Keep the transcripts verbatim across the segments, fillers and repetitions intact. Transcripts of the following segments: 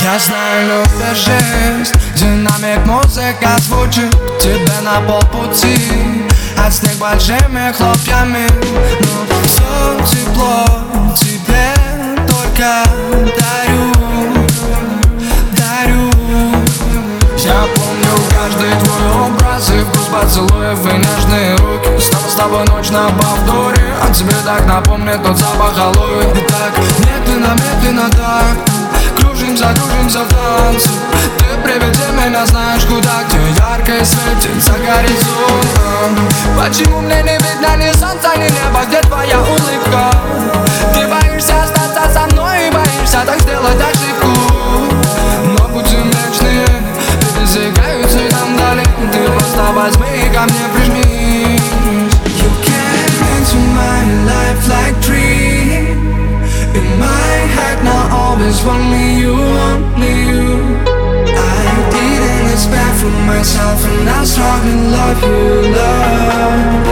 Я знаю, любишь жизнь, динамик, музыка звучит тебе на полпути, от снег большими хлопьями. Но все тепло тебе только дарю, дарю. Я помню каждый твой образ и вкус поцелуев и нежные руки. Снова с тобой ночь на повторе, а тебе так напомнит тот запах алоэ. И так медленно, медленно так кружимся, кружимся в танце. Ты приведи меня, знаешь куда, где ярко светится горизонт. Почему мне не видно ни солнца, ни неба, где твоя улыбка? Ты боишься остаться со мной и боишься так сделать ошибку. Но будем вечные, пересекаются там вдали. Ты просто возьми и ко мне прижмись. You came into my life like dream. In my head now always only you, only you. I didn't expect from myself and I struggle to love you, love,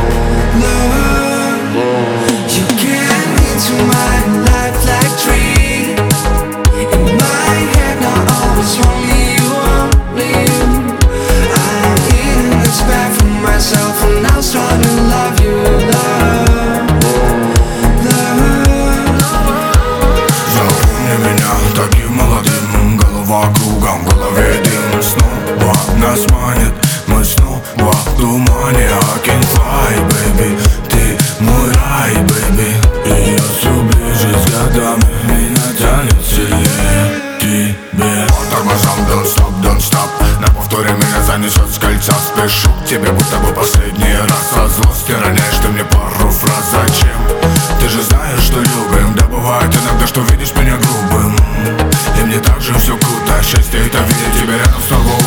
love. You came into my life like dream. In my head now always only you, only you. I didn't expect from myself and I struggle to love you, love, love. Запомни меня таким молодым, голова кругом, в голове дым. Снова нас манит, мы снова в тумане. I can fly, baby, ты мой рай, baby. И я все ближе с годами, меня тянет сильнее к тебе. По тормозам, don't stop, don't stop. На повторе меня занесет с кольца. Спешу к тебе, будто бы последний раз. От злости роняешь ты мне пару фраз. Зачем? Ты же знаешь, что любим. Да бывает иногда, что видишь меня грубым, и мне так же все круто. Счастье это видеть тебя рядом снова.